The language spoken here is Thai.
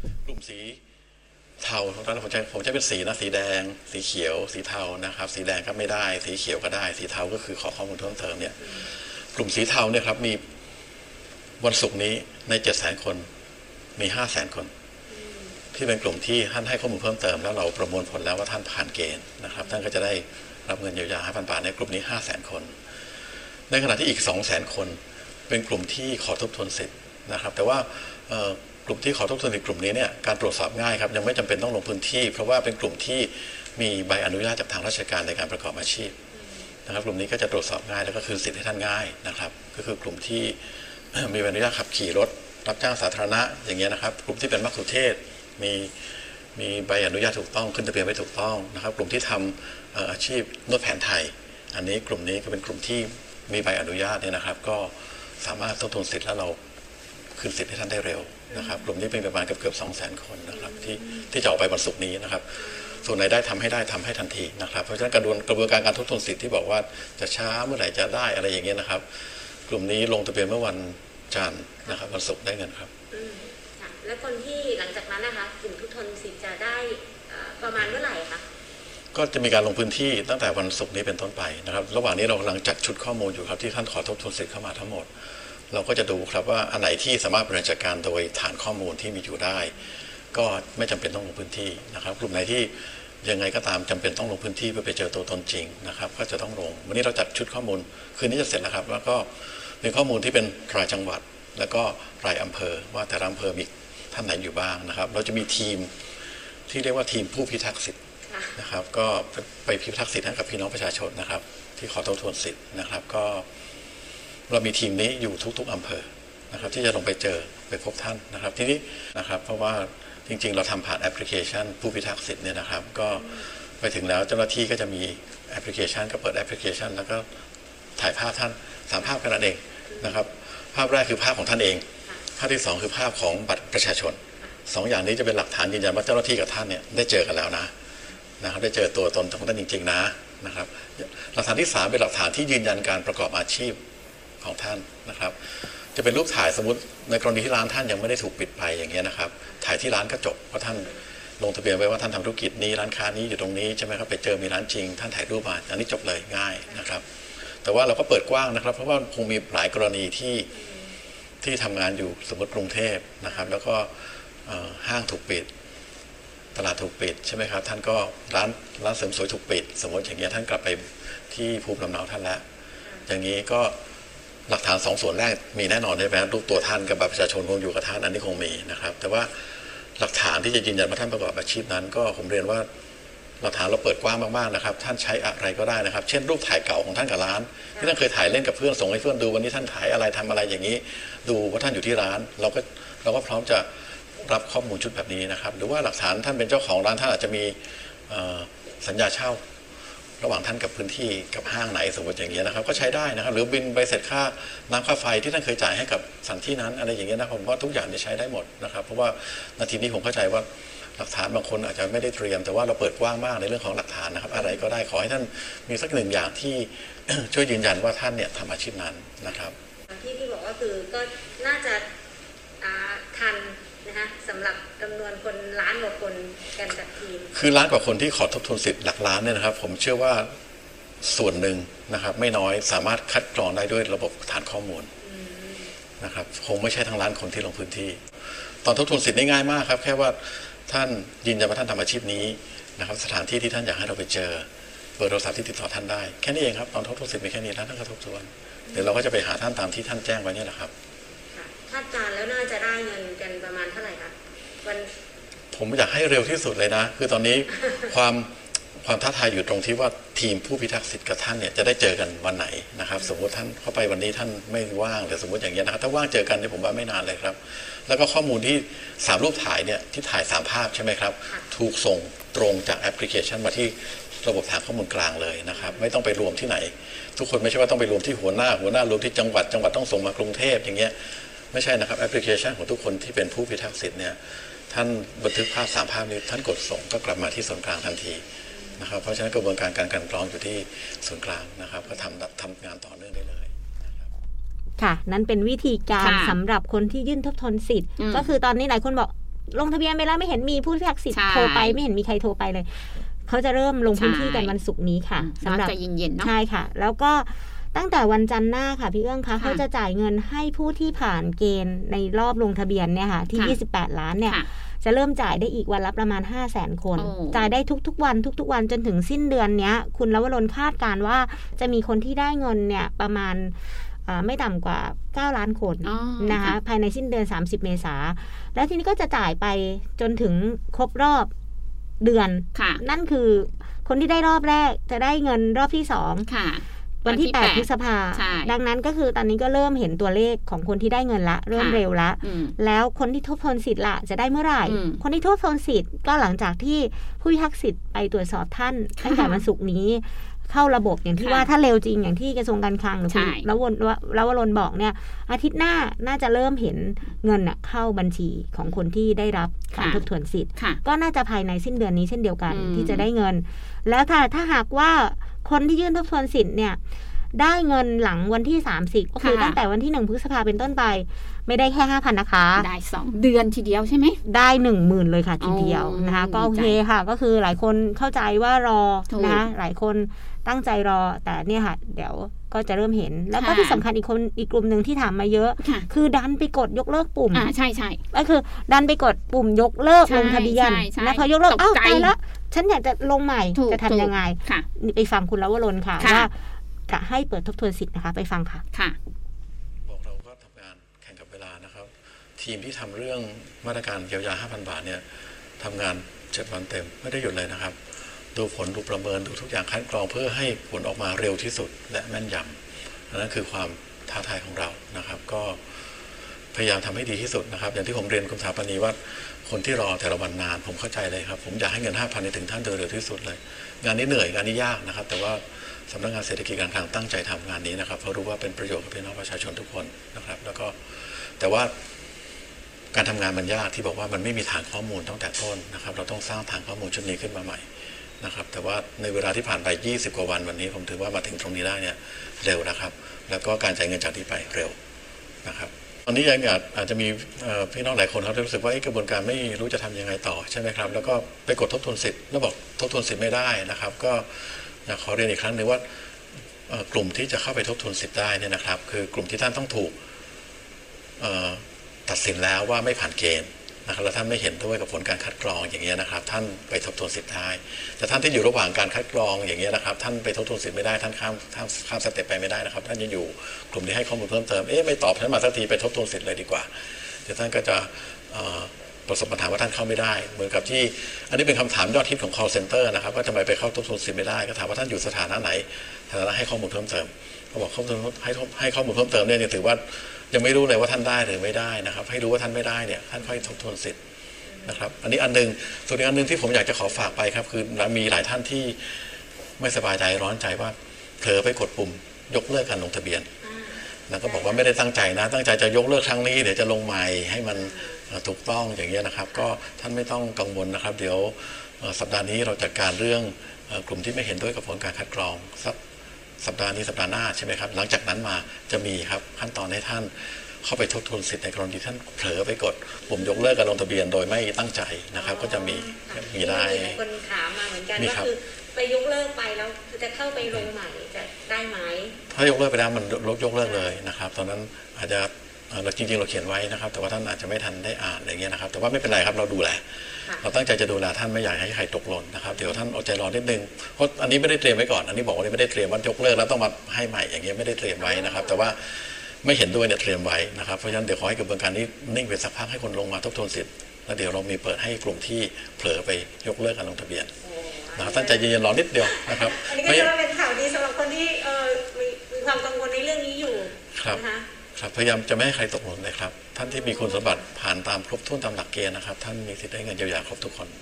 กลุ่มสีเทาตอนนั้นผมใช้เป็นสีนะสีแดงสีเขียวสีเทานะครับสีแดงก็ไม่ได้สีเขียวก็ได้สีเทาก็คือขอข้อมูลเพิ่มเติมเนี่ยกลุ่มสีเทาเนี่ยครับมีวันศุกร์นี้ใน 700,000 คนมี 500,000 คนที่เป็นกลุ่มที่ท่านให้ข้อมูลเพิ่มเติมแล้วเราประมวลผลแล้วว่าท่านผ่านเกณฑ์นะครับท่านก็จะได้รับเงินเยียวยา 5,000 บาทในกลุ่มนี้ 500,000 คนในขณะที่อีก 200,000 คนเป็นกลุ่มที่ขอทบทวนสิทธิ์นะครับแต่ว่ากลุ่มที่ขอทบทวนสิทธิ์กลุ่มนี้เนี่ยการตรวจสอบง่ายครับยังไม่จำเป็นต้องลงพื้นที่เพราะว่าเป็นกลุ่มที่มีใบอนุญาตจากทางราชการในการประกอบอาชีพนะครับกลุ่มนี้ก็จะตรวจสอบง่ายแล้วก็คืนสิทธิ์ให้ท่านง่ายนะครับก็คือกลุ่มที่มีใบอนุญาตขับขี่รถรับจ้างสาธารณะอย่างเงี้ยนะครับกลุ่มที่เป็นมัคคุเทศก์มีใบอนุญาตถูกต้องขึ้นทะเบียนไว้ถูกต้องนะครับกลุ่มที่ทำอาชีพนวดแผนไทยอันนี้กลุ่มนี้ก็เป็นกลุ่มที่มีใบอนุญาตเนี่ยนะครับก็สามารถทบทวนสิทธิ์แล้วเราคืนสิทธิ์ให้ท่านได้เร็วนะครับกลุ่มนี้เป็นประมาณเกือบ 200,000 คนนะครับที่จะออกไปวันศุกร์นี้นะครับส่วนไหนได้ทำให้ทันทีนะครับเพราะฉะนั้นกระบวนการทบทวนสิทธิ์ที่บอกว่าจะช้าเมื่อไหร่จะได้อะไรอย่างเงี้ยนะครับกลุ่มนี้ลงทะเบียนเมื่อวันจันทร์นะครับวันศุกร์ได้เงินครับและคนที่หลังจากนั้นนะคะกลุ่มทบทวนสิทธิ์จะได้ประมาณเมื่อไหร่คะก็จะมีการลงพื้นที่ตั้งแต่วันศุกร์นี้เป็นต้นไปนะครับระหว่างนี้เรากำลังจัดชุดข้อมูลอยู่ครับที่ท่านขอทบทวนสิทธิ์เข้ามาทั้งหมดเราก็จะดูครับว่าอันไหนที่สามารถบริหารจัดการโดยฐานข้อมูลที่มีอยู่ได้ก็ไม่จำเป็นต้องลงพื้นที่นะครับกลุ่มไหนที่ยังไงก็ตามจำเป็นต้องลงพื้นที่เพื่อไปเจอตัวตนจริงนะครับก็จะต้องลงวันนี้เราจัดชุดข้อมูลคืนนี้จะเสร็จแล้วครับแล้วก็มีข้อมูลที่เป็นรายจังหวัดแล้วก็รายอำเภอว่าแต่ละอำเภอมีท่านไหนอยู่บ้างนะครับเราจะมีทีมที่เรียกว่าทีมผู้พิทักษ์สิทธิ์นะครับก็ไปพิทักษ์สิทธิ์ให้กับพี่น้องประชาชนนะครับที่ขอทบทวนสิทธิ์นะครับก็เรามีทีมนี้อยู่ทุกๆอำเภอนะครับที่จะลงไปเจอไปพบท่านนะครับที่นี้นะครับเพราะว่าจริงๆเราทำผ่านแอปพลิเคชันผู้พิทักษ์สิทธิ์เนี่ยนะครับก็ไปถึงแล้วเจ้าหน้าที่ก็จะมีแอปพลิเคชันก็เปิดแอปพลิเคชันแล้วก็ถ่ายภาพท่าน3 ภาพแค่นั้นเองนะครับภาพแรกคือภาพของท่านเองภาพที่2คือภาพของบัตรประชาชน2อย่างนี้จะเป็นหลักฐานยืนยันว่าเจ้าหน้าที่กับท่านเนี่ยได้เจอกันแล้วนะครับได้เจอตัวตนของท่านจริงๆนะครับหลักฐานที่3เป็นหลักฐานที่ยืนยันการประกอบอาชีพของท่านนะครับจะเป็นรูปถ่ายสมมติในกรณีที่ร้านท่านยังไม่ได้ถูกปิดไปอย่างเงี้ยนะครับถ่ายที่ร้านก็จบเพราะท่านลงทะเบียนไว้ว่าท่านทำธุรกิจนี้ร้านค้านี้อยู่ตรงนี้ใช่ไหมครับไปเจอมีร้านจริงท่านถ่ายรูปมาอันนี้จบเลยง่ายนะครับแต่ว่าเราก็เปิดกว้างนะครับเพราะว่าคงมีหลายกรณีที่ทำงานอยู่สมมติกรุงเทพนะครับแล้วก็ห้างถูกปิดตลาดถูกปิดใช่ไหมครับท่านก็ร้านเสริมสวยถูกปิดสมมติอย่างเงี้ยท่านกลับไปที่ภูมิลำเนาท่านแล้วอย่างนี้ก็หลักฐาน2 ส่วนแรกมีแน่นอนใช่ไหมรูปตัวท่านกับบัตรประชาชนคงอยู่กับท่านอันนี้คงมีนะครับแต่ว่าหลักฐานที่จะยืนยันว่าท่านประกอบอาชีพนั้นก็ผมเรียนว่าหลักฐานเราเปิดกว้างมากๆนะครับท่านใช้อะไรก็ได้นะครับเช่นรูปถ่ายเก่าของท่านกับร้านที่ท่านเคยถ่ายเล่นกับเพื่อนส่งให้เพื่อนดูวันนี้ท่านถ่ายอะไรทำอะไรอย่างนี้ดูว่าท่านอยู่ที่ร้านเราก็พร้อมจะรับข้อมูลชุดแบบนี้นะครับหรือว่าหลักฐานท่านเป็นเจ้าของร้านท่านอาจจะมีสัญญาเช่าระหว่างท่านกับพื้นที่กับห้างไหนสมมติอย่างเงี้ยนะครับก็ใช้ได้นะครับหรือบินใบเสร็จค่าน้ำค่าไฟที่ท่านเคยจ่ายให้กับสถานที่นั้นอะไรอย่างเงี้ยนะผมว่าทุกอย่างใช้ได้หมดนะครับเพราะว่านาทีนี้ผมเข้าใจว่าหลักฐานบางคนอาจจะไม่ได้เตรียมแต่ว่าเราเปิดกว้างมากในเรื่องของหลักฐานนะครับอะไรก็ได้ขอให้ท่านมีสัก1 อย่างที่ช่วยยืนยันว่าท่านเนี่ยทำอาชีพนั้นนะครับที่บอกว่าคือก็น่าจะทันนะคะสำหรับจำนวนคนล้านกว่าคนกันจัดทีมคือล้านกว่าคนที่ขอทบทวนสิทธิ์หลักล้านเนี่ยนะครับผมเชื่อว่าส่วนหนึ่งนะครับไม่น้อยสามารถคัดกรองได้ด้วยระบบฐานข้อมูลนะครับคงไม่ใช่ทั้งล้านคนที่ลงพื้นที่ตอนทบทวนสิทธิ์ง่ายมากครับแค่ว่าท่านยืนยันว่าท่านทำอาชีพนี้นะครับสถานที่ที่ท่านอยากให้เราไปเจอเบอร์โทรศัพท์ที่ติดต่อท่านได้แค่นี้เองครับตอนทบทวนสิทธิ์มีแค่นี้แล้วท่านก็ทบทวนเดี๋ยวเราก็จะไปหาท่านตามที่ท่านแจ้งไว้นี่แหละครับคาดการณ์แล้วน่าจะได้เงินกันประมาณเท่าไหร่คะผมอยากให้เร็วที่สุดเลยนะคือตอนนี้ความท้าทายอยู่ตรงที่ว่าทีมผู้พิทักษ์สิทธิ์กับท่านเนี่ยจะได้เจอกันวันไหนนะครับสมมติท่านเข้าไปวันนี้ท่านไม่ว่างหรือสมมติอย่างเงี้ยนะครับถ้าว่างเจอกันเนี่ยผมว่าไม่นานเลยครับแล้วก็ข้อมูลที่3 รูปถ่ายเนี่ยที่ถ่าย3 ภาพใช่ไหมครับถูกส่งตรงจากแอปพลิเคชันมาที่ระบบฐานข้อมูลกลางเลยนะครับไม่ต้องไปรวมที่ไหนทุกคนไม่ใช่ว่าต้องไปรวมที่หัวหน้ารวมที่จังหวัดต้องส่งมากรุงเทพอย่างเงี้ยไม่ใช่นะครับแอปพลิเคชันของทุกคนที่เป็นผู้พิทักษ์สิทธิ์เนี่ยท่านบันทึกภาพ3 ภาพนี้ท่านกดส่งก็กลับมาที่ส่วนกลางทันทีนะครับเพราะฉะนั้นกระบวนการการกรองอยู่ที่ส่วนกลางนะครับก็ทำงานต่อเนื่องได้เลยค่ะนั่นเป็นวิธีการสำหรับคนที่ยื่นทบทวนสิทธิ์ก็คือตอนนี้หลายคนบอกลงทะเบียนไปแล้วไม่เห็นมีผู้พิพากษาสิทธิ์โทรไปไม่เห็นมีใครโทรไปเลยเขาจะเริ่มลงพื้นที่กันวันศุกร์นี้ค่ะสำหรับใจเย็นๆเนาะใช่ค่ะแล้วก็ตั้งแต่วันจันทร์หน้าค่ะพี่เอื้องคะเขาจะจ่ายเงินให้ผู้ที่ผ่านเกณฑ์ในรอบลงทะเบียนเนี่ยค่ะที่28ล้านเนี่ยจะเริ่มจ่ายได้อีกวันละประมาณ 500,000 คนจ่ายได้ทุกๆวันจนถึงสิ้นเดือนเนี้ยคุณลวรนคาดการว่าจะมีคนที่ได้เงินเนี่ยประมาณไม่ต่ำกว่า9ล้านคนนะคะภายในสิ้นเดือน30เมษาแล้วทีนี้ก็จะจ่ายไปจนถึงครบรอบเดือนนั่นคือคนที่ได้รอบแรกจะได้เงินรอบที่2วันที่8พฤษภาดังนั้นก็คือตอนนี้ก็เริ่มเห็นตัวเลขของคนที่ได้เงินละเริ่มเร็วละแล้วคนที่ทบทวนสิทธิ์ละจะได้เมื่อไหร่คนที่ทบทวนสิทธิ์ก็หลังจากที่ผู้พิพากษาสิทธิ์ไปตรวจสอบท่านตั้งแต่วันศุกร์นี้เข้าระบบอย่างที่ว่าถ้าเร็วจริงอย่างที่กระทรวงการคลังหรือคุณแล้ววรนบอกเนี่ยอาทิตย์หน้าน่าจะเริ่มเห็นเงินเข้าบัญชีของคนที่ได้รับการทบทวนสิทธิ์ก็น่าจะภายในสิ้นเดือนนี้เช่นเดียวกันที่จะได้เงินแล้วถ้าหากว่าคนที่ยื่นทบทวนสิทธิ์เนี่ยได้เงินหลังวันที่30ก็คือตั้งแต่วันที่1พฤษภาเป็นต้นไปไม่ได้แค่ 5,000 นะคะได้2เดือนทีเดียวใช่ไหมได้ 10,000 เลยค่ะทีเดียวนะคะก็โอเคค่ะก็คือหลายคนเข้าใจว่ารอนะคะหลายคนตั้งใจรอแต่เนี่ยค่ะเดี๋ยวก็จะเริ่มเห็นแล้วก็ที่สำคัญอีกกลุ่มหนึ่งที่ถามมาเยอะคือดันไปกดยกเลิกปุ่มใช่ก็คือดันไปกดปุ่มยกเลิกลงทะเบียนแล้วพอยกเลิกอ้าวตายแล้วฉันอยากจะลงใหม่จะทำยังไงไปฟังคุณลวรนค่ะว่าจะให้เปิดทบทวนสิทธิ์นะคะไปฟังค่ะบอกเราก็ทำงานแข่งกับเวลานะครับทีมที่ทำเรื่องมาตรการเยียวยา 5,000 บาทเนี่ยทำงาน7วันเต็มไม่ได้หยุดเลยนะครับดูผลดูประเมินดูทุกอย่างคัดกรองเพื่อให้ผลออกมาเร็วที่สุดและแม่นยำนั่นคือความท้าทายของเรานะครับก็พยายามทำให้ดีที่สุดนะครับอย่างที่ผมเรียนคุณสถาปนีว่าคนที่รอแต่ละวันนานผมเข้าใจเลยครับผมอยากให้เงิน 5,000 ถึงท่านโดยเร็วที่สุดเลยงานนี้เหนื่อยงานนี้ยากนะครับแต่ว่าสำนักงานเศรษฐกิจการคลังตั้งใจทำงานนี้นะครับเพราะรู้ว่าเป็นประโยชน์กับพี่น้องประชาชนทุกคนนะครับแล้วก็แต่ว่าการทำงานมันยากที่บอกว่ามันไม่มีฐานข้อมูลตั้งแต่ต้นนะครับเราต้องสร้างฐานข้อมูลชุดนี้ขึ้นมาใหม่นะครับแต่ว่าในเวลาที่ผ่านไป20กว่าวันนี้ผมถือว่ามาถึงตรงนี้ได้เนี่ยเร็วนะครับแล้วก็การจ่ายเงินจากนี้ไปเร็วนะครับตอนนี้ยังอาจจะมีพี่น้องหลายคนเขารู้สึกว่ากระบวนการไม่รู้จะทำยังไงต่อใช่ไหมครับแล้วก็ไปกดทบทวนสิทธิ์แล้วบอกทบทวนสิทธิ์ไม่ได้นะครับก็อยากขอเรียนอีกครั้งหนึ่งว่ากลุ่มที่จะเข้าไปทบทวนสิทธิ์ได้เนี่ยนะครับคือกลุ่มที่ท่านต้องถูกตัดสินแล้วว่าไม่ผ่านเกณฑ์นะครับแล้วท่านไม่เห็นด้วยกับผลการคัดกรองอย่างเงี้ยนะครับท่านไปทบทวนสิทธิ์ได้แต่ท่านที่อยู่ระหว่างการคัดกรองอย่างเงี้ยนะครับท่านไปทบทวนสิทธิ์ไม่ได้ท่านข้ามสเต็ปไปไม่ได้นะครับท่านยังอยู่กลุ่มที่ให้ข้อมูลเพิ่มเติมไม่ตอบท่านมาสักทีไปทบทวนสิทธิ์เลยดีกว่าเดี๋ยวท่านก็จะประสบปัญหาว่าท่านเข้าไม่ได้เหมือนกับที่อันนี้เป็นคำถามยอดฮิตของ call center นะครับว่าทำไมไปเข้าทบทวนสิทธิ์ไม่ได้ก็ถามว่าท่านอยู่สถานะไหนสถานะให้ข้อมูลเพิ่มเติมเขาบอกให้ข้อมูลเพิ่มเติมเนี่ยถือว่ายังไม่รู้เลยว่าท่านได้หรือไม่ได้นะครับให้รู้ว่าท่านไม่ได้เนี่ยท่านค่อยทบทวนสิทธิ์นะครับอันนี้อันนึงส่วนอีกอันนึงที่ผมอยากจะขอฝากไปครับคือมีหลายท่านที่ไม่สบายใจร้อนใจว่าเผลอไปกดปุ่มยกเลิกการลงทะเบียนแล้วก็บอกว่าไม่ได้ตั้งใจนะตั้งใจจะยกเลิกครั้งนี้เดี๋ยวจะลงใหม่ให้มันถูกต้องอย่างเงี้ยนะครับก็ท่านไม่ต้องกังวลนะครับเดี๋ยวสัปดาห์นี้เราจัดการเรื่องกลุ่มที่ไม่เห็นด้วยกับผลการคัดกรองสัปดาห์นี้สัปดาห์หน้าใช่ไหมครับหลังจากนั้นมาจะมีครับขั้นตอนให้ท่านเข้าไปทบทวนสิทธิ์ในกรณีท่านเผลอไปกดปุ่มยกเลิกการลงทะเบียนโดยไม่ตั้งใจนะครับก็จะมีได้คนถามมาเหมือนกันก็คือไปยกเลิกไปแล้วจะเข้าไปลงใหม่จะได้ไหมถ้ายกเลิกไปแล้วมันยกเลิกเลยนะครับตอนนั้นอาจจะเราจริงๆเราเขียนไว้นะครับแต่ว่าท่านอาจจะไม่ทันได้อ่านอะไรเงี้ยนะครับแต่ว่าไม่เป็นไรครับเราดูแลเราตั้งใจจะดูแลท่านไม่อยากให้ใครตกหล่นนะครับเดี๋ยวท่านเอาใจรอนิดนึงเพราะอันนี้ไม่ได้เตรียมไว้ก่อนอันนี้บอกว่าไม่ได้เตรียมว่ายกเลิกแล้วต้องมาให้ใหม่อย่างเงี้ยไม่ได้เตรียมไว้นะครับแต่ว่าไม่เห็นด้วยเนี่ยเตรียมไว้นะครับเพราะฉะนั้นเดี๋ยวขอให้กระบวนการนี้นิ่งไปสักพักให้คนลงมาทบทวนสิทธิ์แล้วเดี๋ยวเรามีเปิดให้กลุ่มที่เผลอไปยกเลิกการลงทะเบียนนะครับตั้งใจเย็นๆรอนิดเดียวนะครับอันนี้ก็จะเป็นข่าวดีสำหรับคนที่มีความกังวลในเรื่องนี้อยู่นะคะครับพยายามจะไม่ให้ใครตกหล่นเลยครับท่านที่มีคุณสมบัติผ่านตามครบถ้วนตามหลักเกณฑ์นะครับท่านมีสิทธิ์ได้เงินเยียวยาครบทุกคน